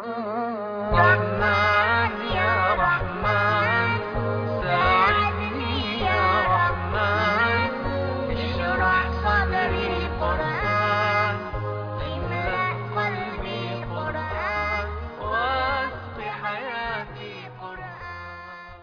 رحمن يا رحمن ساعدني يا رحمن اشرح صدري قرآن املأ قلبي قرآن واسق حياتي قرآن.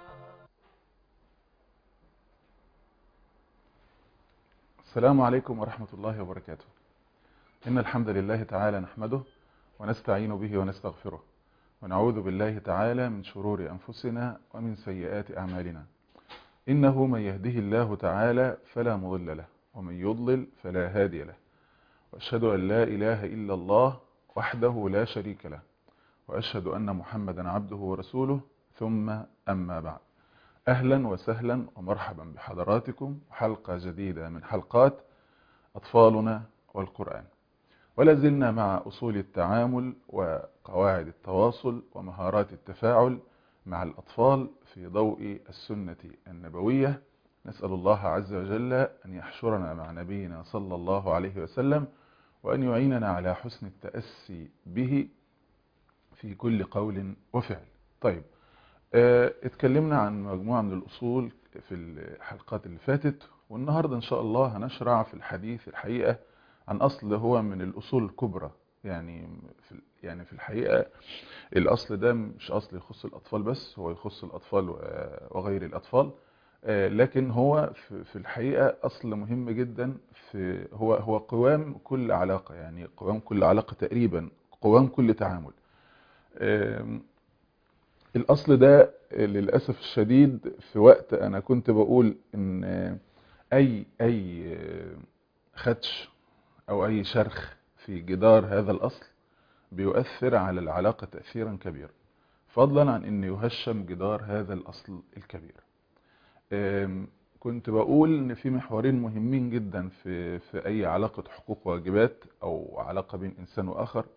السلام عليكم ورحمة الله وبركاته. إن الحمد لله تعالى نحمده ونستعين به ونستغفره ونعوذ بالله تعالى من شرور أنفسنا ومن سيئات أعمالنا. إنه من يهده الله تعالى فلا مضل له ومن يضلل فلا هادي له، وأشهد أن لا إله إلا الله وحده لا شريك له، وأشهد أن محمدا عبده ورسوله، ثم أما بعد. أهلا وسهلا ومرحبا بحضراتكم حلقة جديدة من حلقات أطفالنا والقرآن، ولا زلنا مع أصول التعامل وقواعد التواصل ومهارات التفاعل مع الأطفال في ضوء السنة النبوية. نسأل الله عز وجل أن يحشرنا مع نبينا صلى الله عليه وسلم، وأن يعيننا على حسن التأسي به في كل قول وفعل. طيب، اتكلمنا عن مجموعة من الأصول في الحلقات اللي فاتت، والنهاردة إن شاء الله هنشرع في الحديث الحقيقة عن أصل هو من الأصول الكبرى. يعني في الحقيقة الأصل ده مش أصل يخص الأطفال بس، هو يخص الأطفال وغير الأطفال، لكن هو في الحقيقة أصل مهم جدا. هو قوام كل علاقة، يعني قوام كل علاقة تقريبا، قوام كل تعامل. الأصل ده للأسف الشديد في وقت أنا كنت بقول إن أي خدش أو أي شرخ في جدار هذا الأصل بيؤثر على العلاقة تأثيرا كبيرا، فضلا عن أن يهشم جدار هذا الأصل الكبير. كنت بقول إن في محورين مهمين جدا في أي علاقة حقوق واجبات أو علاقة بين إنسان وآخر.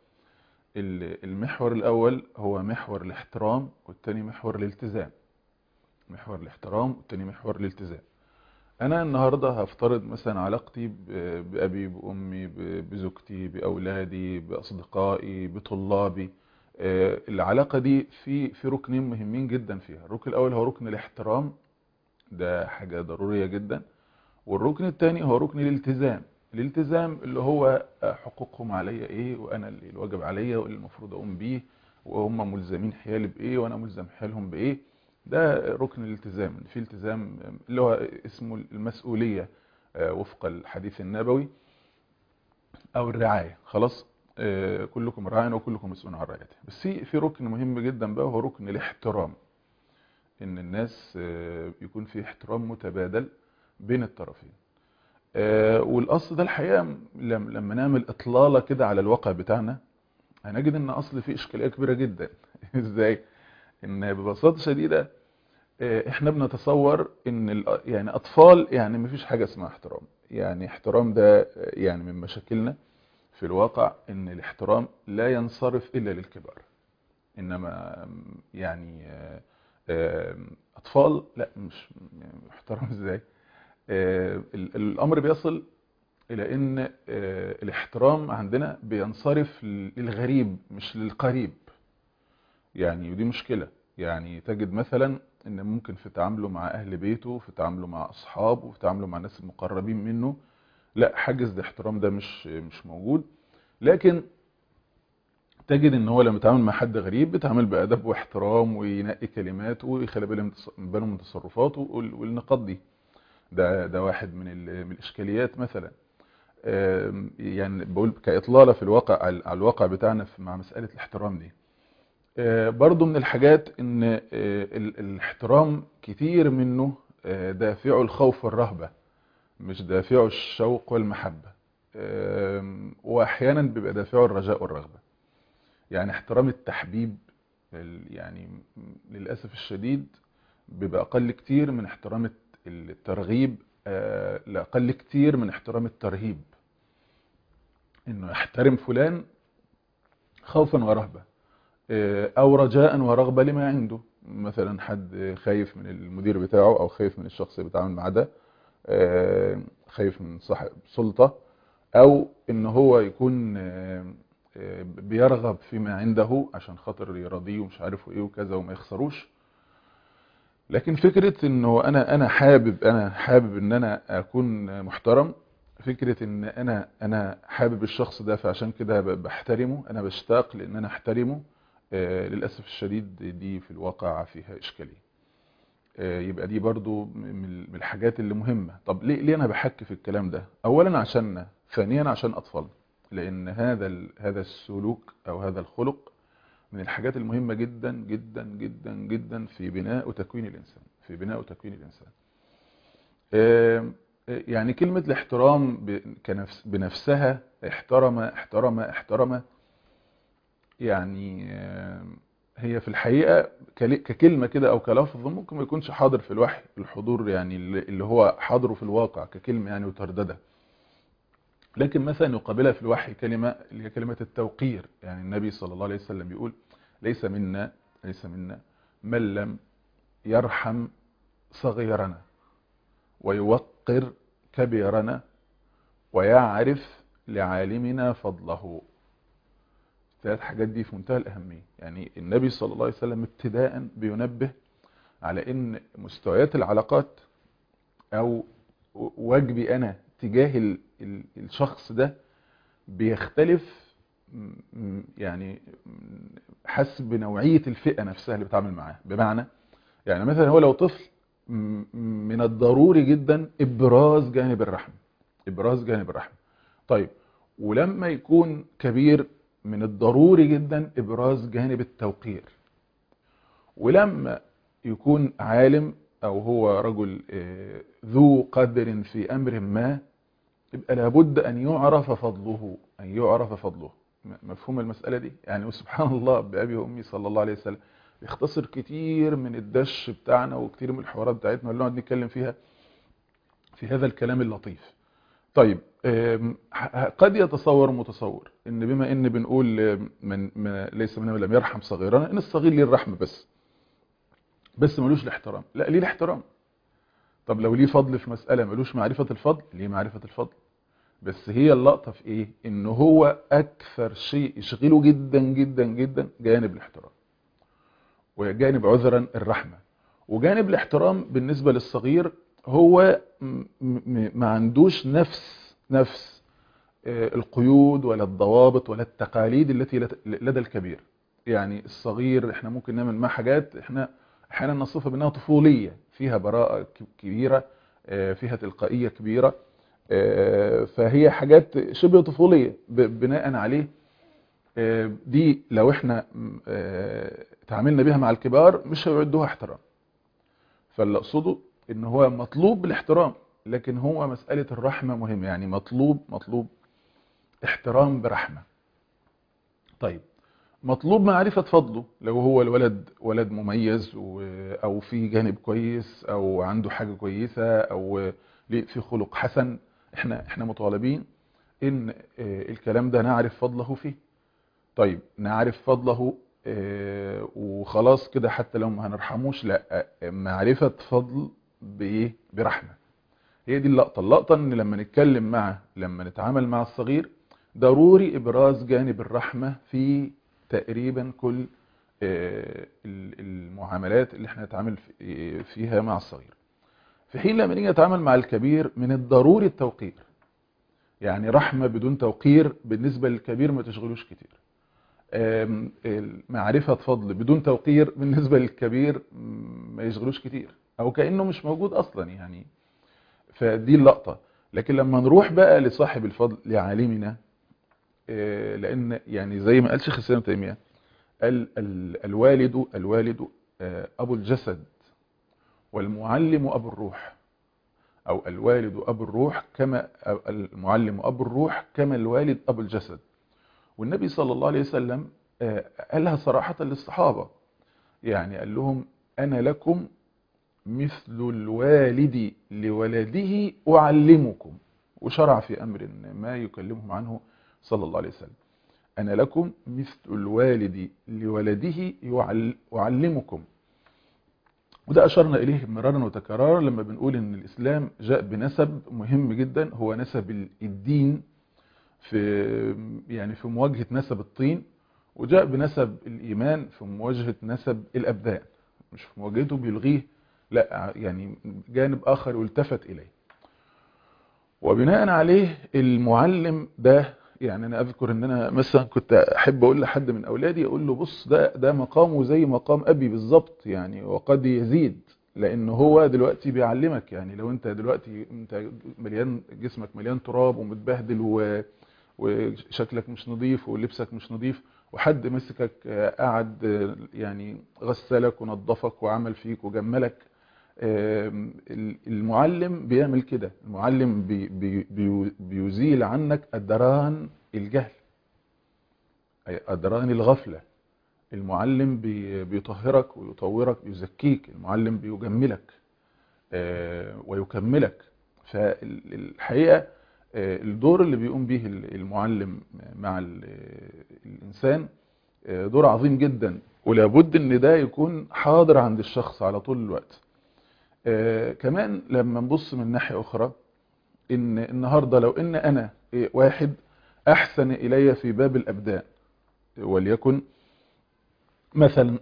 المحور الأول هو محور الاحترام، والتاني محور الالتزام. محور الاحترام والتاني محور الالتزام. أنا النهاردة هفترض مثلا علاقتي بأبي، بأمي، بزوجتي، بأولادي، بأصدقائي، بطلابي. العلاقة دي في ركنين مهمين جدا فيها. الركن الأول هو ركن الاحترام، ده حاجة ضرورية جدا. والركن الثاني هو ركن الالتزام. الالتزام اللي هو حقوقهم عليا ايه، وانا اللي الواجب عليا واللي المفروض اقوم بيه، وهم ملزمين حيالي بايه وانا ملزم حيالهم بايه. ده ركن الالتزام. في التزام اللي هو اسمه المسؤولية وفق الحديث النبوي، او الرعاية. خلاص، كلكم راع وكلكم مسؤول عن رعيته. بس في ركن مهم جدا بقى، وهو ركن الاحترام. ان الناس يكون في احترام متبادل بين الطرفين. والاصل ده الحقيقه لما نعمل اطلاله كده على الواقع بتاعنا هنجد ان اصل فيه اشكاليه كبيره جدا. ازاي؟ ان ببساطه شديده احنا بنتصور ان يعني اطفال، يعني مفيش حاجه اسمها احترام. يعني احترام ده يعني من مشاكلنا في الواقع ان الاحترام لا ينصرف الا للكبار. انما يعني اطفال لا، مش احترام ازاي؟ الامر بيصل الى ان الاحترام عندنا بينصرف للغريب مش للقريب. يعني ودي مشكلة. يعني تجد مثلا ان ممكن في تعامله مع اهل بيته، في تعامله مع اصحابه، في تعامله مع الناس المقربين منه، لا، حاجز الاحترام ده مش موجود. لكن تجد ان هو لما يتعامل مع حد غريب بيتعامل بادب واحترام، وينقي كلماته ويخلي باله من تصرفاته والنقاط دي. ده واحد من الاشكاليات مثلا. يعني بقول كإطلالة في الواقع، على الواقع بتاعنا مع مسألة الاحترام دي. برضو من الحاجات ان الاحترام كتير منه دافعه الخوف والرهبة، مش دافعه الشوق والمحبة. واحيانا بيبقى دافعه الرجاء والرغبة. يعني احترام التحبيب يعني للأسف الشديد بيبقى أقل كتير من احترام الترغيب، لأقل كتير من احترام الترهيب. انه يحترم فلان خوفا ورهبة، او رجاء ورغبة لما عنده. مثلا حد خايف من المدير بتاعه، او خايف من الشخص اللي بيتعامل معاه ده، خايف من صاحب سلطة، او ان هو يكون بيرغب فيما عنده عشان خاطر يرضيه ومش عارف ايه وكذا وما يخسروش. لكن فكرة انه انا حابب ان انا اكون محترم، فكرة ان انا حابب الشخص ده فعشان كده بحترمه، انا بشتاق لان انا احترمه، للأسف الشديد دي في الواقع فيها اشكالية. يبقى دي برضو من الحاجات اللي مهمة. طب ليه انا بحكي في الكلام ده؟ اولا عشاننا، ثانيا عشان اطفالنا، لان هذا السلوك او هذا الخلق من الحاجات المهمة جدا جدا جدا جدا في بناء وتكوين الانسان، يعني كلمة الاحترام بنفسها، احترم يعني هي في الحقيقة ككلمة كده او كلفظ ممكن ما يكونش حاضر في الوحي الحضور يعني اللي هو حاضره في الواقع ككلمة يعني وترددها، لكن مثلا يقابلها في الوحي كلمة اللي هي كلمة التوقير. يعني النبي صلى الله عليه وسلم بيقول ليس منا من لم يرحم صغيرنا ويوقر كبيرنا ويعرف لعالمنا فضله. الثلاث حاجات دي في منتهى الأهمية. يعني النبي صلى الله عليه وسلم ابتداء بينبه على ان مستويات العلاقات او واجبي انا تجاه الشخص ده بيختلف يعني حسب نوعية الفئة نفسها اللي بتعامل معاه. بمعنى يعني مثلا هو لو طفل من الضروري جدا ابراز جانب الرحمة، طيب ولما يكون كبير من الضروري جدا ابراز جانب التوقير، ولما يكون عالم او هو رجل ذو قدر في امر ما يبقى لابد ان يعرف فضله. مفهوم المسألة دي؟ يعني سبحان الله بأبي وأمي صلى الله عليه وسلم يختصر كتير من الدش بتاعنا وكتير من الحوارات بتاعتنا اللي نقعد نتكلم فيها في هذا الكلام اللطيف. طيب قد يتصور متصور ان بما ان بنقول ليس منا من لم يرحم صغيرنا ان الصغير ليه الرحمة بس ملوش الاحترام. لا، ليه الاحترام. طب لو ليه فضل في مسألة ملوش معرفة الفضل، ليه معرفة الفضل. بس هي اللقطة في ايه؟ ان هو اكثر شيء يشغله جدا جدا جدا جانب الاحترام، وجانب عذرا الرحمة، وجانب الاحترام بالنسبة للصغير هو ما عندوش نفس القيود ولا الضوابط ولا التقاليد التي لدى الكبير. يعني الصغير احنا ممكن نعمل معاه حاجات احنا احيانا نصفها بانها طفولية، فيها براءة كبيرة، فيها تلقائية كبيرة، فهي حاجات شبه طفولية بناء عليه. دي لو احنا تعاملنا بها مع الكبار مش هيعدوها احترام. فاللي اقصده ان هو مطلوب بالاحترام، لكن هو مسألة الرحمة مهمة. يعني مطلوب احترام برحمة. طيب مطلوب معرفة فضله، لو هو الولد ولد مميز او في جانب كويس او عنده حاجة كويسة او في خلق حسن، احنا مطالبين ان الكلام ده نعرف فضله فيه. طيب نعرف فضله وخلاص كده حتى لو ما هنرحموش، لا، معرفة فضل بايه؟ برحمة. هي دي اللقطة ان لما نتعامل مع الصغير ضروري ابراز جانب الرحمة في تقريبا كل المعاملات اللي احنا نتعامل فيها مع الصغير. في حين لما نيجي نتعامل مع الكبير من الضروري التوقير. يعني رحمة بدون توقير بالنسبة للكبير ما تشغلوش كتير. معرفة فضل بدون توقير بالنسبة للكبير ما يشغلوش كتير او كأنه مش موجود اصلا يعني. فدي اللقطة. لكن لما نروح بقى لصاحب الفضل لعالمنا، لان يعني زي ما قال شيخ الاسلام تيمية الوالد ابو الجسد والمعلم ابو الروح، او الوالد ابو الروح كما المعلم ابو الروح كما الوالد ابو الجسد. والنبي صلى الله عليه وسلم قالها صراحة للصحابة، يعني قال لهم انا لكم مثل الوالد لولده اعلمكم، وشرع في امر ما يكلمهم عنه صلى الله عليه وسلم. انا لكم مثل الوالد لولده اعلمكم. وده أشرنا إليه مرارا وتكرارا لما بنقول إن الإسلام جاء بنسب مهم جدا، هو نسب الدين في مواجهة نسب الطين، وجاء بنسب الإيمان في مواجهة نسب الأبدان، مش في مواجهته بيلغيه، لا يعني جانب آخر يلتفت إليه. وبناء عليه المعلم ده، يعني أنا أذكر أن أنا مثلا كنت أحب أقول لحد من أولادي، أقول له بص ده مقامه زي مقام أبي بالظبط يعني، وقد يزيد، لأنه هو دلوقتي بيعلمك. يعني لو أنت دلوقتي أنت مليان، جسمك مليان تراب ومتبهدل وشكلك مش نظيف ولبسك مش نظيف، وحد مسكك قعد يعني غسلك ونظفك وعمل فيك وجملك، المعلم بيعمل كده. المعلم بيزيل عنك أدران الجهل، أي أدران الغفلة. المعلم بيطهرك ويطورك، يزكيك. المعلم بيجملك ويكملك. فالحقيقة الدور اللي بيقوم به المعلم مع الإنسان دور عظيم جدا، ولابد ان ده يكون حاضر عند الشخص على طول الوقت. كمان لما نبص من ناحية أخرى، إن النهاردة لو إن أنا واحد أحسن إلي في باب الأبدان، وليكن مثلا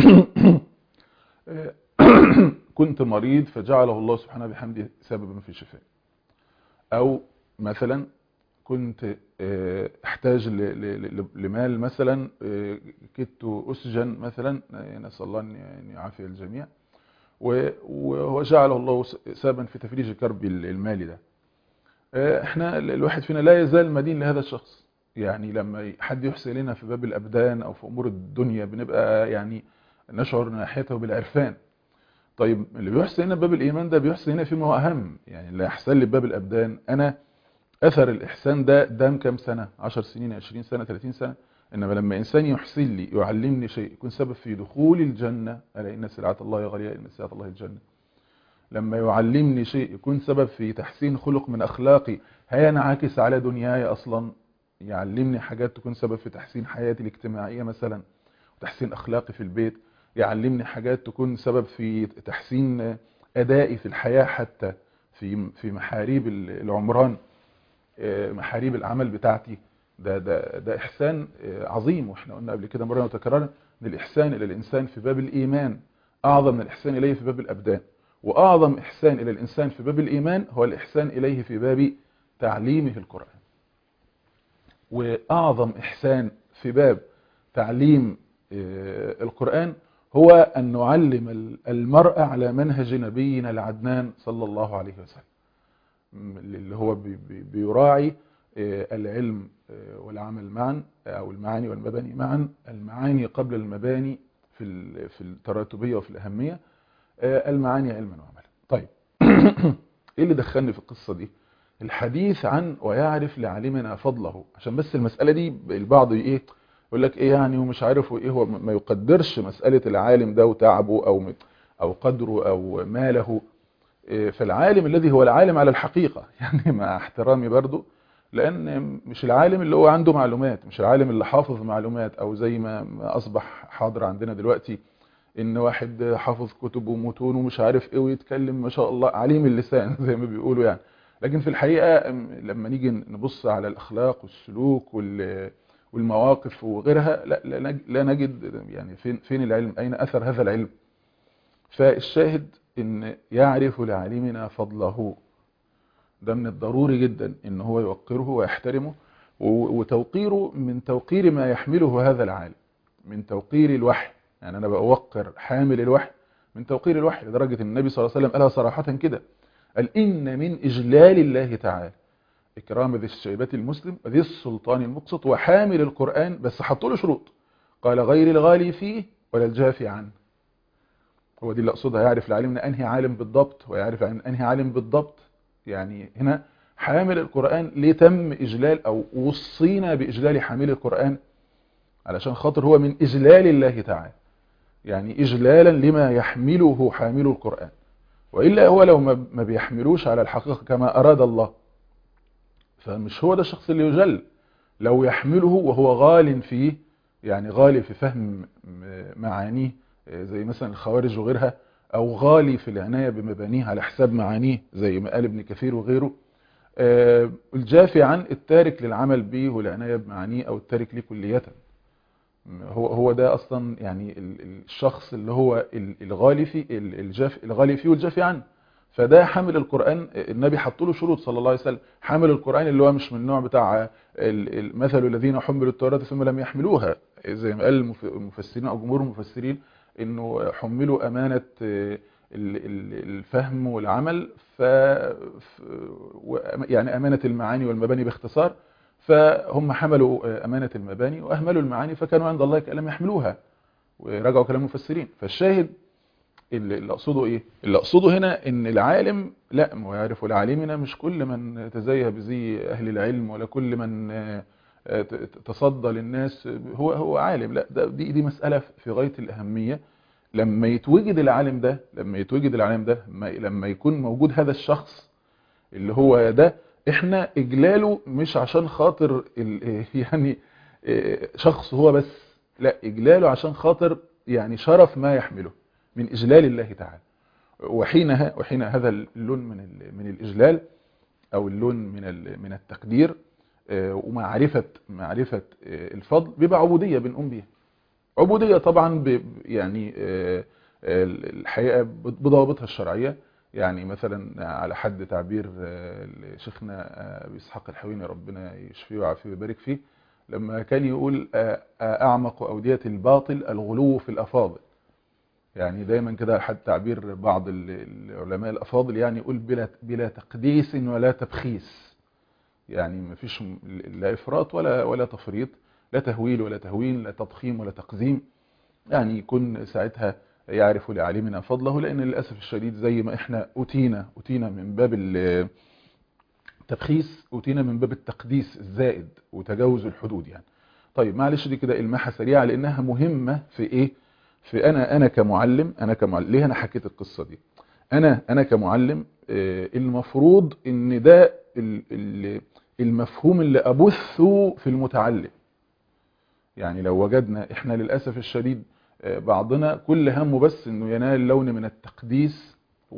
كنت مريض فجعله الله سبحانه بحمده سببا في شفاء، أو مثلا كنت احتاج لمال مثلا، كدت أسجن مثلا، نسأل الله أن يعافي الجميع، وهو جعله الله سببا في تفريج كرب المالي ده. احنا الواحد فينا لا يزال مدين لهذا الشخص. يعني لما حد يحسن لنا في باب الأبدان أو في أمور الدنيا بنبقى يعني نشعر ناحيته بالعرفان. طيب اللي بيحسن لنا باب الإيمان ده بيحسن لنا فيما هو أهم. يعني اللي يحسن لي باب الأبدان، أنا أثر الإحسان ده دام كام سنة، 10 سنين، 20 سنة، 30 سنة. إنما لما إنسان يحسن لي، يعلمني شيء يكون سبب في دخول الجنة، ألا إن سلعة الله غالية، إن سلعة الله الجنة. لما يعلمني شيء يكون سبب في تحسين خلق من أخلاقي هينعكس على دنياي أصلا، يعلمني حاجات تكون سبب في تحسين حياتي الاجتماعية مثلا، وتحسين أخلاقي في البيت، يعلمني حاجات تكون سبب في تحسين أدائي في الحياة، حتى في محاريب العمران، محاريب العمل بتاعتي. ده إحسان عظيم. وإحنا قلنا قبل كده مرة وتكررنا أن الإحسان إلى الإنسان في باب الإيمان أعظم من الإحسان إليه في باب الأبدان، وأعظم إحسان إلى الإنسان في باب الإيمان هو الإحسان إليه في باب تعليمه القرآن. وأعظم إحسان في باب تعليم القرآن هو أن نعلم المرء على منهج نبينا العدنان صلى الله عليه وسلم، اللي هو بيراعي العلم والعمل معا، أو المعاني والمباني معا، المعاني قبل المباني في التراتبية وفي الأهمية، المعاني علما وعملا. طيب ايه اللي دخلني في القصة دي؟ الحديث عن ويعرف لعالمنا فضله. عشان بس المسألة دي البعض ايه يقول لك ايه يعني ومش عارف ايه، هو ما يقدرش مسألة العالم ده وتعبه او قدره او ماله. فالعالم الذي هو العالم على الحقيقة، يعني مع احترامي برضو، لان مش العالم اللي هو عنده معلومات، مش العالم اللي حافظ معلومات، او زي ما اصبح حاضر عندنا دلوقتي ان واحد حافظ كتب ومتون ومش عارف ايه ويتكلم ما شاء الله عليم اللسان زي ما بيقولوا يعني. لكن في الحقيقة لما نيجي نبص على الاخلاق والسلوك والمواقف وغيرها، لا نجد يعني فين العلم، اين اثر هذا العلم. فالشاهد ان يعرف لعالمنا فضله، ده من الضروري جدا ان هو يوقره ويحترمه، وتوقيره من توقير ما يحمله هذا العالم، من توقير الوحي. يعني انا بوقر حامل الوحي من توقير الوحي، لدرجة النبي صلى الله عليه وسلم قالها صراحة كده، قال إن من إجلال الله تعالى إكرام ذي الشيبة المسلم وذي السلطان المقسط وحامل القرآن، بس حطوا له شروط، قال غير الغالي فيه ولا الجافي عنه. هو دي اللي أقصدها، يعرف لعلمنا أنهي عالم بالضبط ويعرف أنهي عالم بالضبط. يعني هنا حامل القرآن ليه تم إجلال أو وصينا بإجلال حامل القرآن؟ علشان خاطر هو من إجلال الله تعالى، يعني إجلالا لما يحمله حامل القرآن. وإلا هو لو ما بيحملوش على الحقيقة كما أراد الله، فمش هو ده الشخص اللي يجل. لو يحمله وهو غال فيه، يعني غالي في فهم معانيه زي مثلا الخوارج وغيرها، أو غالي في العناية بمبانيه على حساب معانيه زي ما قال ابن كثير وغيره، الجافي عن التارك للعمل به والعناية بمعانيه أو التارك ليه كلية. هو ده أصلا يعني الشخص اللي هو الغالي فيه الغالي فيه والجافي عنه. فده حامل القرآن، النبي حط له شروط صلى الله عليه وسلم، حامل القرآن اللي هو مش من النوع بتاع مثل الذين حملوا التوراة ثم لم يحملوها، زي ما قال المفسرين أو جمهور المفسرين إنه حملوا أمانة الفهم والعمل، يعني أمانة المعاني والمباني باختصار، فهم حملوا أمانة المباني وأهملوا المعاني فكانوا عند الله كأن لم يحملوها، وراجعوا كلام المفسرين. فالشاهد اللي أقصده إيه؟ اللي أقصده هنا إن العالم لا، ويعرف العالمنا مش كل من تزيه بزي أهل العلم ولا كل من تصدى للناس هو عالم، لا، دي مسألة في غاية الأهمية. لما يتوجد العالم ده، لما يكون موجود هذا الشخص اللي هو ده، احنا اجلاله مش عشان خاطر يعني شخص هو بس، لا، اجلاله عشان خاطر يعني شرف ما يحمله من اجلال الله تعالى. وحين هذا اللون من الاجلال او اللون من التقدير ومعرفة الفضل، بيبقى عبودية بنقوم بيها. عبودية طبعا يعني الحقيقة بضوابطها الشرعية. يعني مثلا على حد تعبير شيخنا أبي إسحاق الحويني ربنا يشفيه ويعافيه ويبارك فيه، لما كان يقول أعمق أودية الباطل الغلو في الأفاضل. يعني دايما كده على حد تعبير بعض العلماء الأفاضل، يعني يقول بلا تقديس ولا تبخيس، يعني ما فيش لا إفراط ولا تفريط، لا تهويل ولا تهوين، لا تضخيم ولا تقزيم. يعني يكون ساعتها يعرف لعالمنا فضله، لأن للأسف الشديد زي ما احنا أتينا من باب التبخيس، أتينا من باب التقديس الزائد وتجاوز الحدود يعني. طيب معلش دي كده إلماحة سريعة لأنها مهمة في إيه؟ في أنا كمعلم، ليه أنا حكيت القصة دي؟ أنا كمعلم المفروض إن ده المفهوم اللي أبثه في المتعلم. يعني لو وجدنا احنا للأسف الشديد بعضنا كل همه بس انه ينال لون من التقديس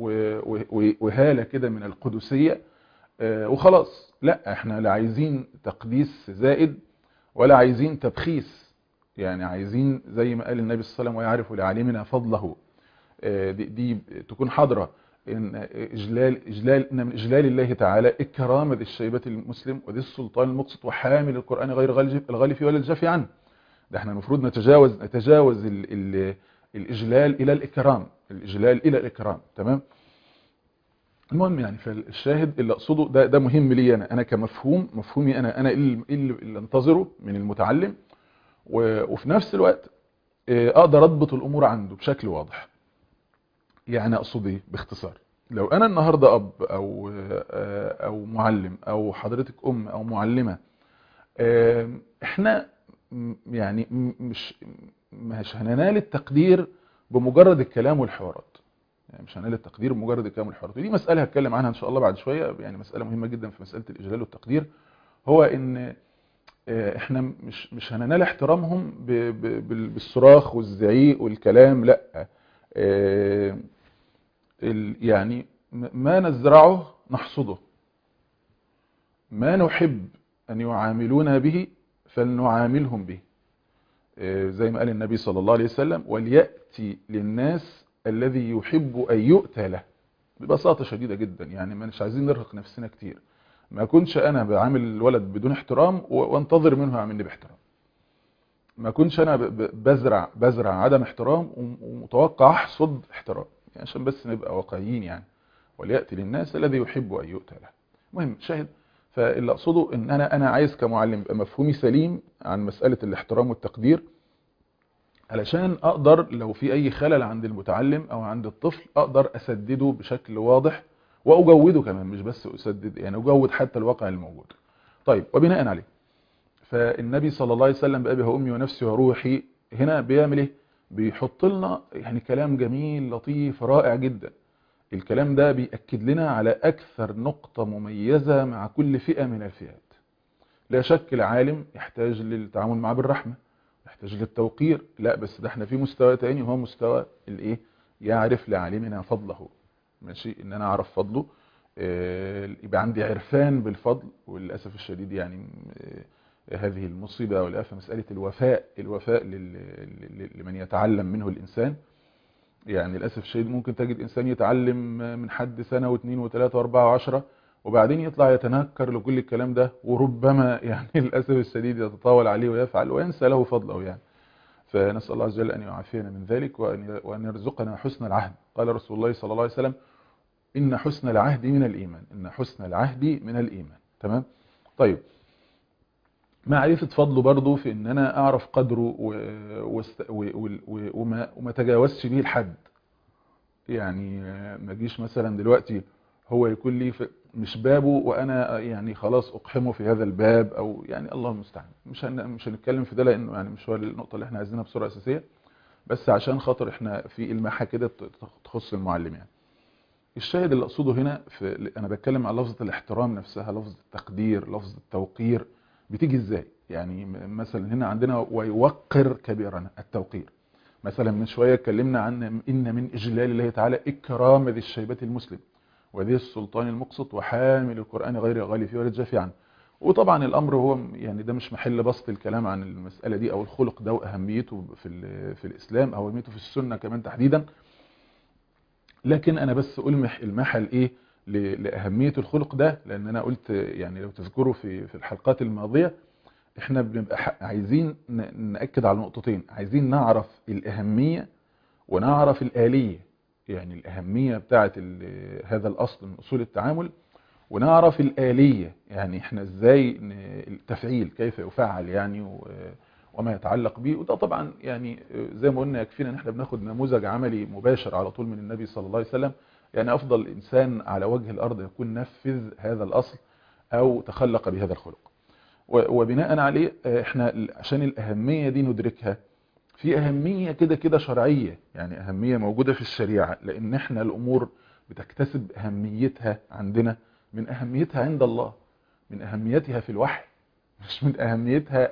وهالة كده من القدسية وخلاص، لا، احنا لا عايزين تقديس زائد ولا عايزين تبخيس، يعني عايزين زي ما قال النبي صلى الله عليه وسلم ويعرف لعالمنا فضله. دي تكون حاضرة إن إن من إجلال الله تعالى إكرام ذي الشيبة المسلم وذي السلطان المقسط وحامل القرآن غير الغالي فيه ولا الجافي عنه. ده احنا المفروض نتجاوز الإجلال إلى الإكرام، تمام. المهم يعني فالشاهد اللي أقصده ده مهم لي أنا مفهومي أنا اللي انتظره من المتعلم، وفي نفس الوقت أقدر أضبط الأمور عنده بشكل واضح. يعني أقصد إيه باختصار؟ لو أنا النهاردة أب أو معلم أو حضرتك أم أو معلمة، احنا يعني مش هننال التقدير بمجرد الكلام والحوارات، يعني مش هننال التقدير بمجرد الكلام والحوارات. ودي مسألة هتكلم عنها إن شاء الله بعد شوية، يعني مسألة مهمة جدا في مسألة الإجلال والتقدير، هو إن احنا مش هننال احترامهم بالصراخ والزعيق والكلام، لا، يعني ما نزرعه نحصده، ما نحب أن يعاملونا به فلنعاملهم به، زي ما قال النبي صلى الله عليه وسلم وليأتي للناس الذي يحب أن يؤتى له، ببساطة شديدة جدا. يعني مش عايزين نرهق نفسنا كتير، ما كنش أنا بعامل الولد بدون احترام وانتظر منه يعاملني باحترام، ما كنش أنا بزرع عدم احترام ومتوقع أحصد احترام، يعني عشان بس نبقى واقعيين يعني. وليأتي للناس الذي يحب أن يؤتى له. مهم شاهد. فاللي أقصده إن أنا عايز كمعلم يبقى مفهومي سليم عن مسألة الاحترام والتقدير، علشان أقدر لو في أي خلل عند المتعلم أو عند الطفل أقدر أسدده بشكل واضح وأجوده كمان، مش بس أسدد، يعني أجود حتى الواقع الموجود. طيب، وبناء عليه فالنبي صلى الله عليه وسلم بأبي وأمي ونفسي وروحي هنا بيعمل إيه؟ بيحط لنا يعني كلام جميل لطيف رائع جدا. الكلام ده بيأكد لنا على أكثر نقطة مميزة مع كل فئة من الفئات. لا شك العالم يحتاج للتعامل معه بالرحمة، يحتاج للتوقير، لا، بس ده احنا في مستوى تاني وهو مستوى الايه؟ يعرف لعالمنا فضله. ماشي، ان انا اعرف فضله، يبقى عندي عرفان بالفضل. وللاسف الشديد يعني هذه المصيبه او الافه مساله الوفاء لمن يتعلم منه الانسان. يعني للاسف الشديد ممكن تجد انسان يتعلم من حد سنه واثنين وثلاثه واربعه وعشره، وبعدين يطلع يتنكر لكل الكلام ده، وربما يعني للاسف الشديد يتطاول عليه ويفعل وينسى له فضله يعني. فنسال الله عز وجل ان يعافينا من ذلك وان يرزقنا حسن العهد. قال رسول الله صلى الله عليه وسلم: إن حسن العهد من الإيمان. إن حسن العهد من الإيمان. تمام. طيب، معرفة فضله برضو في إن أنا أعرف قدره وما تجاوزش بيه الحد. يعني ما جيش مثلا دلوقتي هو يكون لي مش بابه وأنا يعني خلاص أقحمه في هذا الباب، أو يعني الله المستعان. مش هنتكلم في ده لأنه يعني مش هو النقطة اللي احنا عايزينها بصورة أساسية، بس عشان خاطر احنا في الماحة كده تخص المعلم يعني. الشاهد اللي اقصده هنا انا بتكلم عن لفظة الاحترام نفسها، لفظة التقدير، لفظة التوقير. بتيجي ازاي؟ يعني مثلا هنا عندنا ويوقر كبيرنا، التوقير. مثلا من شوية اتكلمنا عن ان من اجلال الله تعالى اكرام ذي الشيبة المسلم وذي السلطان المقسط وحامل القرآن غير غالي فيه ولا جافي عنه. وطبعا الامر هو يعني ده مش محل بسط الكلام عن المسألة دي او الخلق ده واهميته في الاسلام او اهميته في السنة كمان تحديدا، لكن انا بس ألمح المحة لايه لأهمية الخلق ده. لان انا قلت يعني لو تذكروا في الحلقات الماضية احنا بنبقى عايزين نأكد على نقطتين. عايزين نعرف الأهمية ونعرف الآلية، يعني الأهمية بتاعت هذا الأصل من أصول التعامل، ونعرف الآلية يعني احنا ازاي التفعيل كيف يفعل يعني وما يتعلق به. وده طبعا يعني زي ما قلنا يكفينا ان احنا بناخد نموذج عملي مباشر على طول من النبي صلى الله عليه وسلم. يعني افضل انسان على وجه الارض يكون نفذ هذا الاصل او تخلق بهذا الخلق. وبناء عليه احنا عشان الاهمية دي ندركها، في اهمية كده كده شرعية، يعني اهمية موجودة في الشريعة، لان احنا الامور بتكتسب اهميتها عندنا من اهميتها عند الله، من اهميتها في الوحي، مش من اهميتها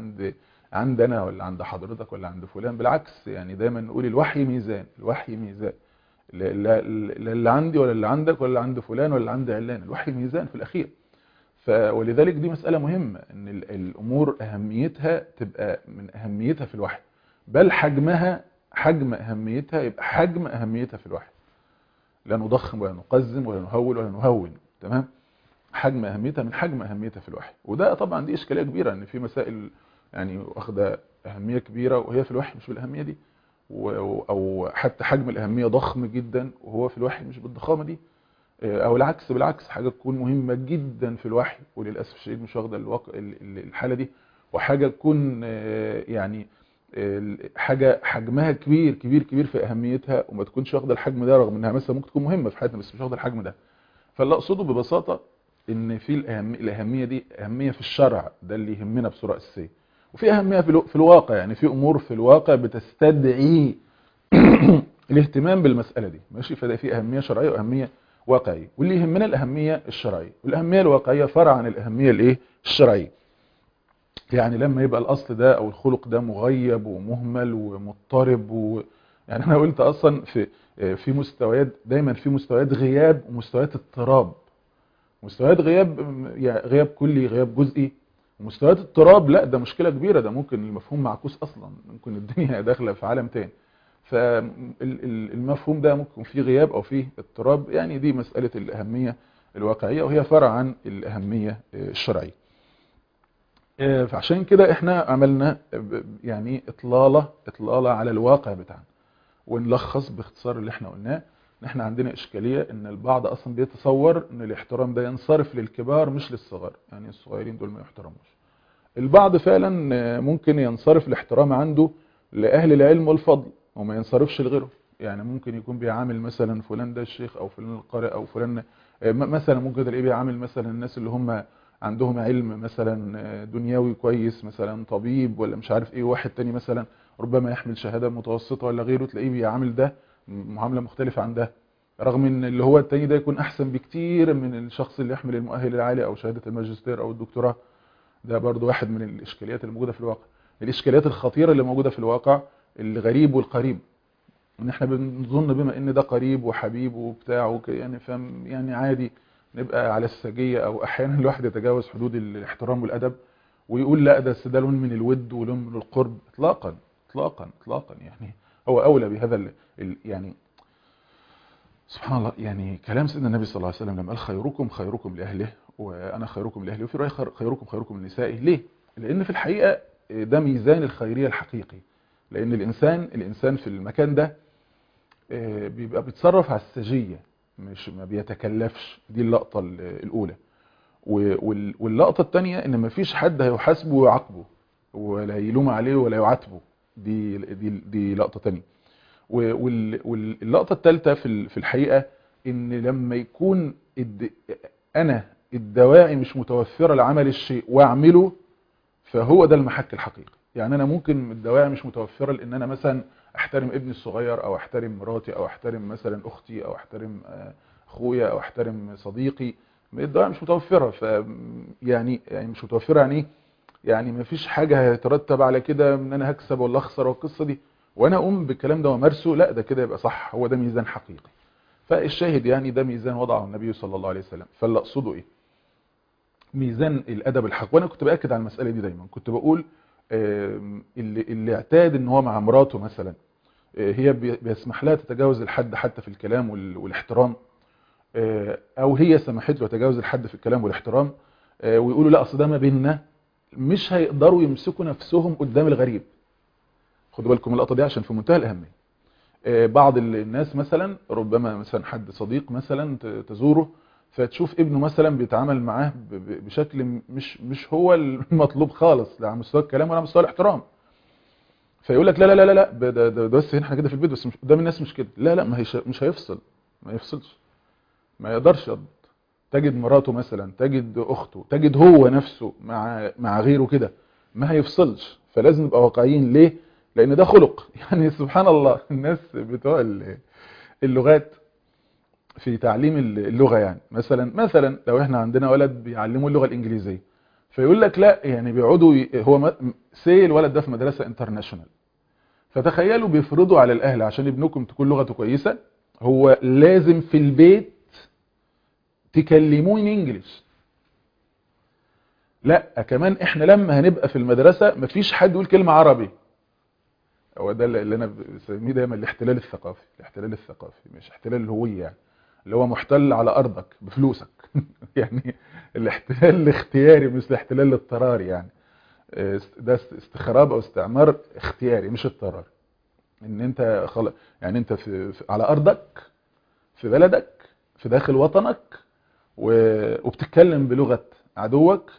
عندنا ولا عند حضرتك ولا عند فلان. بالعكس، يعني دايما نقول الوحي ميزان، الوحي ميزان، لا اللي عندي ولا اللي عندك ولا اللي عند فلان ولا عند علان، الوحي ميزان في الاخير. ولذلك دي مسألة مهمة ان الامور اهميتها تبقى من اهميتها في الوحي، بل حجم اهميتها يبقى حجم اهميتها في الوحي. لا نضخم ولا نقزم ولا نهول ولا نهون. تمام. حجم اهميتها من حجم اهميتها في الوحي. وده طبعا دي اشكاليه كبيره ان في مسائل يعني واخده اهميه كبيره وهي في الوحي مش بالاهميه دي، او حتى حجم الاهميه ضخم جدا وهو في الوحي مش بالضخامه دي، او العكس. بالعكس، حاجه تكون مهمه جدا في الوحي وللاسف الشديد مش واخده الحاله دي، وحاجه تكون يعني حاجه حجمها كبير كبير كبير في اهميتها وما تكونش واخده الحجم ده، رغم انها مثلا ممكن تكون مهمه في حياتنا بس مش واخده الحجم ده. فاللي اقصده ببساطه ان في الاهميه دي اهميه في الشرع، ده اللي يهمنا بصوره اساسيه، وفي اهميه في الواقع، يعني في امور في الواقع بتستدعي الاهتمام بالمساله دي. ماشي. فده في اهميه شرعيه واهميه واقعيه، واللي يهمنا الاهميه الشرعيه، والاهميه الواقعيه فرع عن الاهميه الايه الشرعيه. يعني لما يبقى الاصل ده او الخلق ده مغيب ومهمل ومضطرب يعني انا قلت اصلا في مستويات، دايما في مستويات غياب ومستويات اضطراب. مستويات غياب يعني غياب كلي، غياب جزئي. ومستويات اضطراب لا، ده مشكلة كبيرة، ده ممكن المفهوم معكوس اصلا، ممكن الدنيا داخلة في عالم تاني. فالمفهوم ده ممكن فيه غياب او فيه اضطراب، يعني دي مسألة الاهمية الواقعية وهي فرع عن الاهمية الشرعية. فعشان كده احنا عملنا يعني اطلالة على الواقع بتاعنا، ونلخص باختصار اللي احنا قلناه. ان احنا عندنا اشكالية ان البعض اصلا بيتصور ان الاحترام ده ينصرف للكبار مش للصغار، يعني الصغيرين دول ما يحترموش. البعض فعلا ممكن ينصرف الاحترام عنده لأهل العلم والفضل وما ينصرفش لغيره. يعني ممكن يكون بيعامل مثلا فلان ده الشيخ او فلان القارئ او فلان مثلا، ممكن تلاقيه بيعامل مثلا الناس اللي هم عندهم علم مثلا دنيوي كويس، مثلا طبيب ولا مش عارف ايه، واحد تاني مثلا ربما يحمل شهادة متوسطة ولا غيره، تلاقيه بيعامل ده معاملة مختلفة عن ده، رغم ان اللي هو التاني ده يكون احسن بكتير من الشخص اللي يحمل المؤهل العالي او شهادة الماجستير او الدكتوراه. ده برضو واحد من الاشكاليات الموجودة في الواقع. الاشكاليات الخطيرة اللي موجودة في الواقع الغريب والقريب، ان احنا بنظن بما ان ده قريب وحبيب وبتاع يعني فاهم يعني عادي، نبقى على السجية، او احيانا الواحد يتجاوز حدود الاحترام والادب ويقول لا ده لون من الود ولون من القرب. اطلاقا اطلاقا اطلاقا. يعني هو اولى بهذا يعني سبحان الله. يعني كلام سيدنا النبي صلى الله عليه وسلم لما قال خيركم خيركم لاهله وانا خيركم لاهلي، وفي روايه خيركم خيركم لنسائه. ليه؟ لان في الحقيقه ده ميزان الخيريه الحقيقي. لان الانسان في المكان ده بيبقى بيتصرف على السجيه، مش ما بيتكلفش. دي اللقطه الاولى. واللقطه الثانيه ان ما فيش حد هيحاسبه ويعاقبه ولا يلوم عليه ولا يعاتبه. دي لقطه ثانيه. واللقطه الثالثه في الحقيقه ان لما يكون انا الدواعي مش متوفره لعمل الشيء واعمله، فهو ده المحك الحقيقي. يعني انا ممكن الدواعي مش متوفره لان انا مثلا احترم ابني الصغير او احترم مراتي او احترم مثلا اختي او احترم اخويا او احترم صديقي. الدواعي مش متوفره. يعني مش متوفره يعني ايه؟ يعني ما فيش حاجه هيترتب على كده ان انا هكسب ولا اخسر والقصه دي، وانا اقوم بالكلام ده وامارسه. لا ده كده يبقى صح، هو ده ميزان حقيقي. فالشاهد يعني ده ميزان وضعه النبي صلى الله عليه وسلم. فاللي اقصده ايه؟ ميزان الادب الحق. وانا كنت باكد على المساله دي دايما. كنت بقول اللي اعتاد ان هو مع مراته مثلا هي بيسمح لها تتجاوز الحد حتى في الكلام والاحترام، او هي سمحت له يتجاوز الحد في الكلام والاحترام، ويقولوا لا اصل ده ما بيننا، مش هيقدروا يمسكوا نفسهم قدام الغريب. خدوا بالكم اللقطه دي عشان في منتهى الاهميه. بعض الناس مثلا ربما مثلا حد صديق مثلا تزوره فتشوف ابنه مثلا بيتعامل معاه بشكل مش هو المطلوب خالص، لا على مستوى الكلام ولا على مستوى الاحترام. فيقول لك لا لا لا لا ده بس هنا احنا كده في البيت، بس مش قدام الناس مش كده. لا لا مش هيفصل، ما يفصلش، ما يقدرش يضبط. تجد مراته مثلا، تجد اخته، تجد هو نفسه مع غيره كده، ما هيفصلش. فلازم نبقى واقعيين. ليه؟ لان ده خلق. يعني سبحان الله الناس بتوع اللغات في تعليم اللغة، يعني مثلا لو احنا عندنا ولد بيعلموا اللغة الانجليزية، فيقول لك لا يعني بيقعدوا هو سي الولد ده في مدرسة انترناشونال، فتخيلوا بيفرضوا على الاهل عشان ابنكم تكون لغته كويسة هو لازم في البيت تكلموني انجليش. لا كمان احنا لما هنبقى في المدرسة مفيش حد يقول كلمة عربي. هو ده اللي انا بسميه دايما الاحتلال الثقافي. الاحتلال الثقافي مش احتلال الهوية، يعني اللي هو محتل على ارضك بفلوسك. يعني الاحتلال الاختياري مش الاحتلال الاضطراري. يعني ده استخراب او استعمار اختياري مش اضطراري. ان انت يعني انت على ارضك، في بلدك، في داخل وطنك، وبتتكلم بلغة عدوك،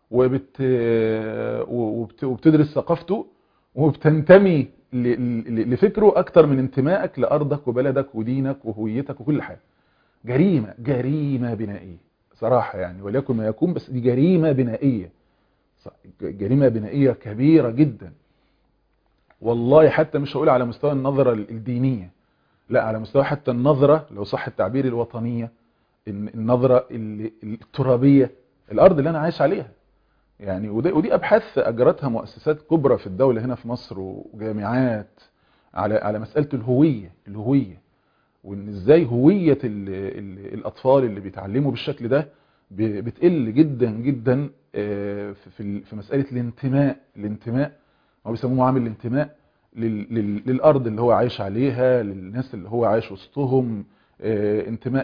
وبتدرس ثقافته، وبتنتمي لفكره اكتر من انتمائك لارضك وبلدك ودينك وهويتك وكل حاجة. جريمة بنائية صراحة يعني، وليكن ما يكون، بس دي جريمة بنائية، جريمة بنائية كبيرة جدا والله. حتى مش هقول على مستوى النظرة الدينية، لا على مستوى حتى النظرة لو صح التعبير الوطنية، النظرة الترابية، الأرض اللي أنا عايش عليها. يعني ودي أبحاث أجرتها مؤسسات كبرى في الدولة هنا في مصر وجامعات على مسألة الهوية، وإن إزاي هوية الأطفال اللي بيتعلموا بالشكل ده بتقل جدا جدا في مسألة الانتماء. هو بيسموه معامل الانتماء للأرض اللي هو عايش عليها، للناس اللي هو عايش وسطهم، انتماء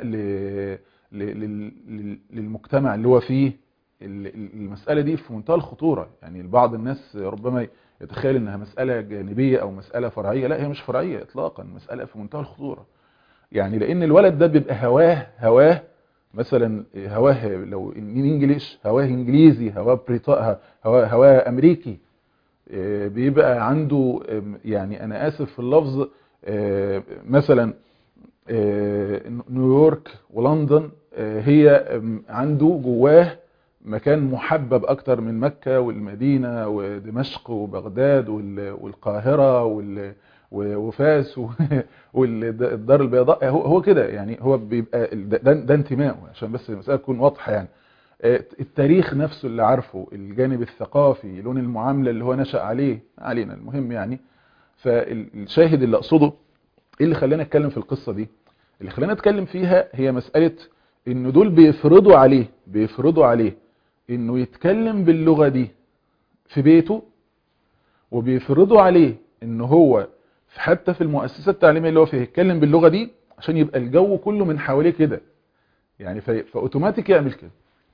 للمجتمع اللي هو فيه. المسألة دي في منتهى الخطورة. يعني بعض الناس ربما يتخيل انها مسألة جانبية او مسألة فرعية. لا هي مش فرعية اطلاقا، مسألة في منتهى الخطورة. يعني لان الولد ده بيبقى هواه مثلا، هواه لو انجليش، هواه انجليزي، هواه امريكي، بيبقى عنده يعني انا اسف في اللفظ مثلا نيويورك ولندن هي عنده جواه مكان محبب اكتر من مكة والمدينة ودمشق وبغداد والقاهرة وفاس والدار البيضاء. هو كده يعني، هو بيبقى ده انتمائه، عشان بس المسألة تكون واضحة. يعني التاريخ نفسه اللي عارفه، الجانب الثقافي، لون المعاملة اللي هو نشأ علينا المهم يعني. فالشاهد اللي اقصده ايه اللي خلاني اتكلم في القصة دي؟ اللي خلاني اتكلم فيها هي مسألة ان دول بيفرضوا عليه انه يتكلم باللغة دي في بيته، وبيفرضوا عليه ان هو حتى في المؤسسة التعليمية اللي هو فيها يتكلم باللغة دي عشان يبقى الجو كله من حواليه كده، يعني فاوتوماتيك يعمل كده.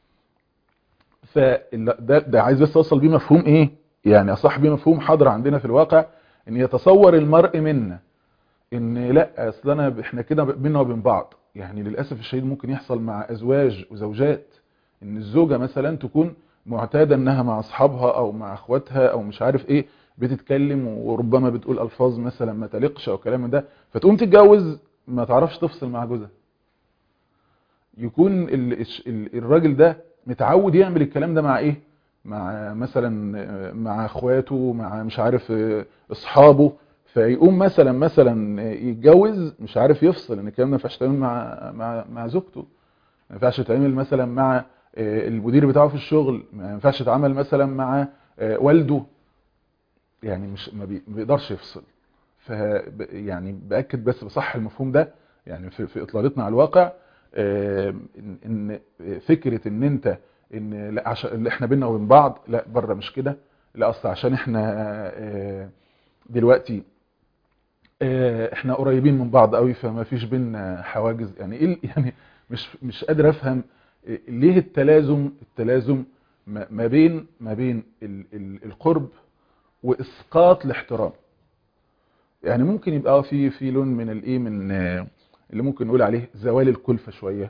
ده عايز بس اوصل بيه مفهوم ايه، يعني اصح بيه مفهوم حاضر عندنا في الواقع، ان يتصور المرء منا ان لا اصل احنا كده بينا وبين بعض. يعني للاسف الشديد ممكن يحصل مع ازواج وزوجات ان الزوجة مثلا تكون معتادة انها مع اصحابها او مع اخواتها او مش عارف ايه بتتكلم، وربما بتقول الفاظ مثلا ما تليقش او كلام من ده، فتقوم تتجوز ما تعرفش تفصل مع جوزها. يكون الراجل ده متعود يعمل الكلام ده مع ايه، مع مثلا مع اخواته، مع مش عارف اصحابه، فيقوم مثلا يتجوز مش عارف يفصل، ان الكلام ده ما ينفعش يتعمل مع زوجته، ما ينفعش يتعمل مثلا مع المدير بتاعه في الشغل، ما ينفعش يتعامل مثلا مع والده، يعني مش ما بيقدرش يفصل. ف يعني باكد بس بصح المفهوم ده، يعني في اطلالتنا على الواقع، ان فكره ان انت ان لا عشان اللي احنا بينا وبين بعض، لا بره مش كده، لا اصل عشان احنا دلوقتي احنا قريبين من بعض قوي فما فيش بينا حواجز، يعني ايه يعني مش قادر افهم ليه التلازم ما بين القرب واسقاط الاحترام. يعني ممكن يبقى في لون من الايه من اللي ممكن نقول عليه زوال الكلفة شوية،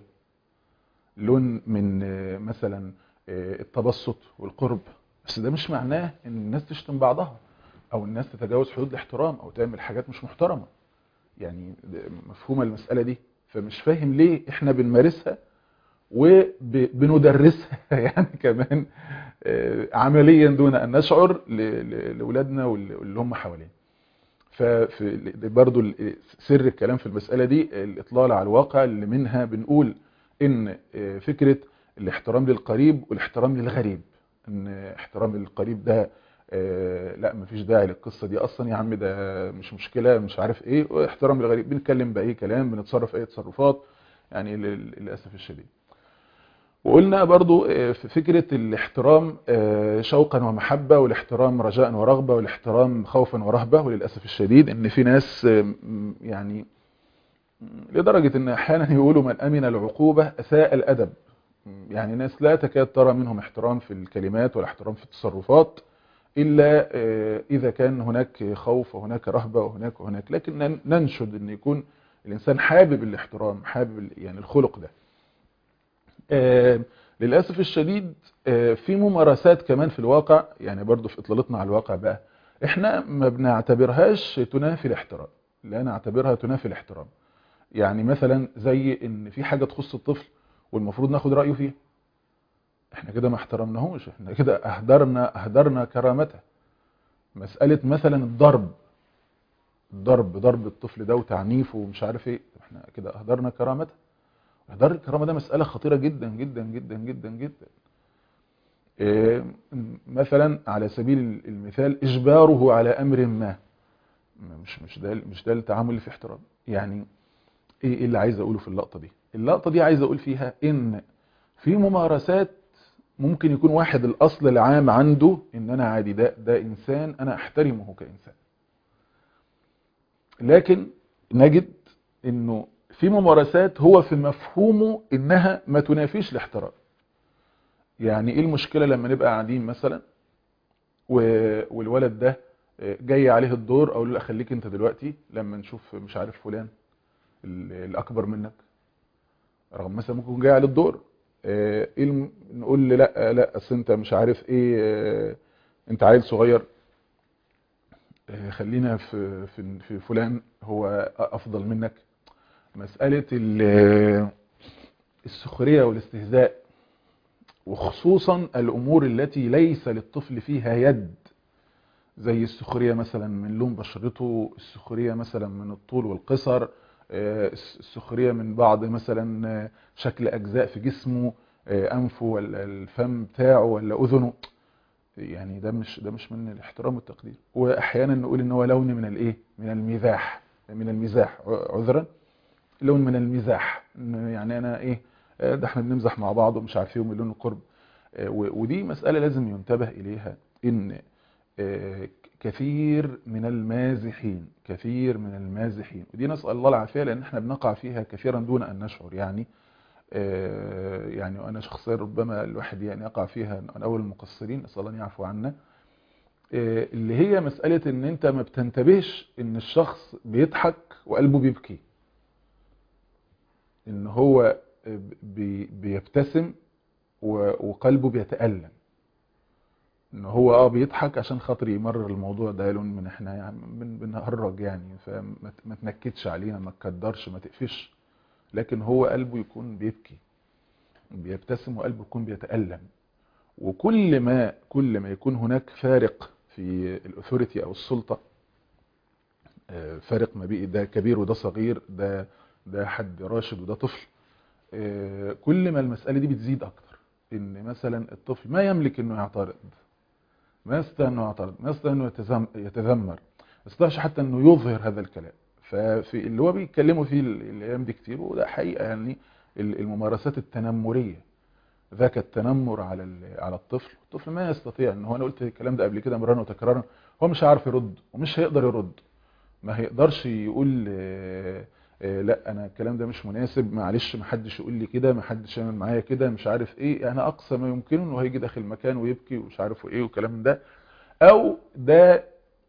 لون من مثلا التبسط والقرب، بس ده مش معناه ان الناس تشتم بعضها او الناس تتجاوز حدود الاحترام او تعمل حاجات مش محترمة. يعني مفهومة المسألة دي، فمش فاهم ليه احنا بنمارسها وبندرسها يعني كمان عمليا دون ان نشعر لاولادنا واللي هم حوالينا. ففي برضو سر الكلام في المسألة دي الإطلال على الواقع اللي منها بنقول إن فكرة الاحترام للقريب والاحترام للغريب، إن احترام للقريب ده لا مفيش داعي للقصة دي أصلا يا عم، ده مش مشكلة مش عارف إيه، واحترام للغريب بنتكلم بأي كلام بنتصرف أي تصرفات، يعني للأسف الشديد. وقلنا برضو في فكرة الاحترام شوقا ومحبة، والاحترام رجاء ورغبة، والاحترام خوفا ورهبة، وللأسف الشديد ان في ناس يعني لدرجة ان احيانا يقولوا من امن العقوبة اساء الادب، يعني ناس لا تكاد ترى منهم احترام في الكلمات ولا احترام في التصرفات الا اذا كان هناك خوف وهناك رهبة وهناك، لكن ننشد ان يكون الانسان حابب الاحترام، حابب يعني الخلق ده. للأسف الشديد في ممارسات كمان في الواقع، يعني برضو في إطلالتنا على الواقع بقى احنا ما بنعتبرهاش تنافي الاحترام، لا نعتبرها تنافي الاحترام. يعني مثلا زي ان في حاجة تخص الطفل والمفروض ناخد رأيه فيها، احنا كده ما احترمناهوش، احنا كده اهدرنا كرامته. مسألة مثلا ضرب الطفل ده وتعنيفه ومش عارف ايه، احنا كده اهدرنا كرامته. اهدار الكرامة ده مسألة خطيرة جدا جدا جدا جدا جدا. مثلا على سبيل المثال اجباره على امر ما، مش ده التعامل اللي في احترام. يعني ايه اللي عايز اقوله في اللقطة دي عايز اقول فيها ان في ممارسات ممكن يكون واحد الاصل العام عنده ان انا عادي، ده انسان انا احترمه كانسان، لكن نجد انه في ممارسات هو في مفهومه انها ما تنافيش الاحترام. يعني ايه المشكلة لما نبقى قاعدين مثلا والولد ده جاي عليه الدور، اقول له لا خليك انت دلوقتي لما نشوف مش عارف فلان الاكبر منك، رغم مثلا ممكن يكون جاي عليه الدور، ايه نقول له لا اصل انت مش عارف ايه، انت عيل صغير، خلينا في فلان هو افضل منك. مسألة السخرية والاستهزاء، وخصوصا الامور التي ليس للطفل فيها يد، زي السخرية مثلا من لون بشرته، السخرية مثلا من الطول والقصر، السخرية من بعض مثلا شكل اجزاء في جسمه، انفه ولا الفم بتاعه ولا اذنه، يعني ده مش من الاحترام والتقدير. واحيانا نقول ان هو لون من الايه، من المزاح عذرا، لون من المزاح، يعني انا ايه ده احنا بنمزح مع بعض ومش عارف ايه ومليون القرب. ودي مسألة لازم ينتبه إليها، إن كثير من المازحين، كثير من المازحين، ودي نسأل الله العافية لأن احنا بنقع فيها كثيرا دون أن نشعر يعني. يعني وأنا شخصيا ربما الواحد يعني يقع فيها من أول المقصرين، نسأل الله أن يعفو عنا. اللي هي مسألة إن أنت ما بتنتبهش إن الشخص بيضحك وقلبه بيبكي، إن هو بيبتسم وقلبه بيتألم، ان هو بيضحك عشان خاطر يمرر الموضوع ده، لون من احنا يعني بنهرج يعني، فما تنكدش علينا، ما تكدرش، ما تقفش، لكن هو قلبه يكون بيبكي، بيبتسم وقلبه يكون بيتألم. كل ما يكون هناك فارق في الاثوريتي او السلطة، فارق ما بين ده كبير وده صغير، ده حد راشد وده طفل، كل ما المسألة دي بتزيد اكتر، ان مثلا الطفل ما يملك انه يعترض، ما يستطيع انه يعترض، ما يستطيع انه يتذمر، ما يستطيعش حتى انه يظهر هذا الكلام. ففي اللي هو بيتكلموا فيه الايام دي كتير، وده حقيقه يعني الممارسات التنمريه، ذاك التنمر على الطفل ما يستطيع ان هو، انا قلت الكلام ده قبل كده مرارا وتكرارا، هو مش عارف يرد ومش هيقدر يرد، ما هيقدرش يقول لا انا الكلام ده مش مناسب، معلش ما حدش يقول لي كده، ما حدش يعمل معايا كده، مش عارف ايه يعني. اقصى ما يمكنه انه هيجي داخل مكان ويبكي ومش عارف ايه وكلام ده، او ده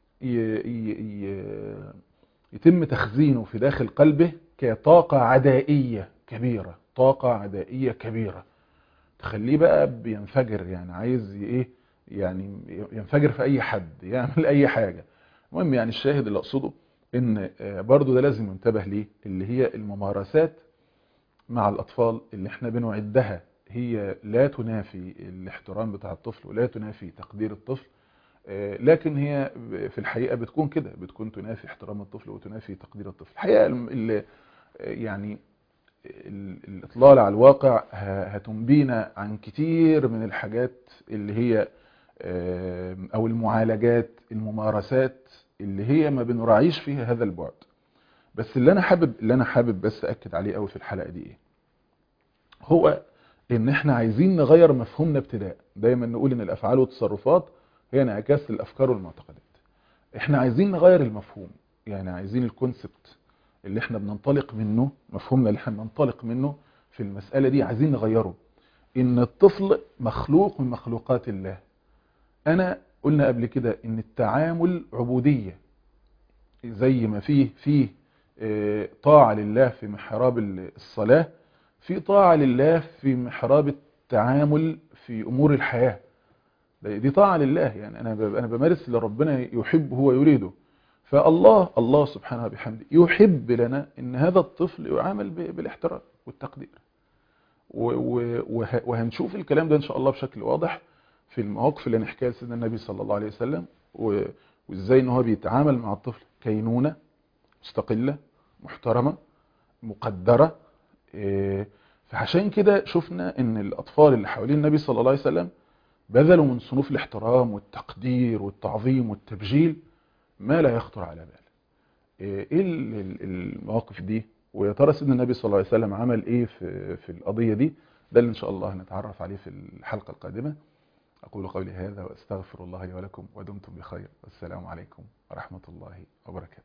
يتم تخزينه في داخل قلبه كطاقة عدائية كبيرة، طاقة عدائية كبيرة تخليه بقى بينفجر، يعني عايز ايه يعني، ينفجر في اي حد، يعمل اي حاجة. المهم يعني الشاهد اللي اقصده ان برضو ده لازم ينتبه ليه، اللي هي الممارسات مع الاطفال اللي احنا بنعدها هي لا تنافي الاحترام بتاع الطفل ولا تنافي تقدير الطفل، لكن هي في الحقيقة بتكون كده، بتكون تنافي احترام الطفل وتنافي تقدير الطفل. الحقيقة يعني الإطلال على الواقع هتنبينا عن كتير من الحاجات اللي هي أو المعالجات، الممارسات اللي هي ما بنراعيش فيها هذا البعد. بس اللي أنا حابب بس أكد عليه قوي في الحلقة دي إيه؟ هو إن إحنا عايزين نغير مفهومنا ابتداء. دايما نقول إن الأفعال والتصرفات هي انعكاس للأفكار والمعتقدات. إحنا عايزين نغير المفهوم، يعني عايزين الكونسبت اللي احنا بننطلق منه، مفهومنا اللي احنا بننطلق منه في المسألة دي عايزين نغيره، ان الطفل مخلوق من مخلوقات الله. قلنا قبل كده ان التعامل عبودية، زي ما فيه طاعة لله في محراب الصلاة، في طاعة لله في محراب التعامل في امور الحياة. دي طاعة لله، يعني انا بمارس اللي ربنا يحبه ويريده. فالله سبحانه وبحمده يحب لنا ان هذا الطفل يعامل بالاحترام والتقدير، وهنشوف الكلام ده ان شاء الله بشكل واضح في المواقف اللي هنحكيها لسيدنا النبي صلى الله عليه وسلم، وازاي ان هو بيتعامل مع الطفل كينونة مستقلة محترمة مقدرة. فعشان كده شفنا ان الاطفال اللي حوالين النبي صلى الله عليه وسلم بذلوا من صنوف الاحترام والتقدير والتعظيم والتبجيل ما لا يخطر على بال. ايه المواقف دي، ويا ترى سيدنا النبي صلى الله عليه وسلم عمل ايه في القضية دي؟ ده اللي ان شاء الله هنتعرف عليه في الحلقة القادمة. اقول قولي هذا واستغفر الله لي ولكم، ودمتم بخير، والسلام عليكم ورحمة الله وبركاته.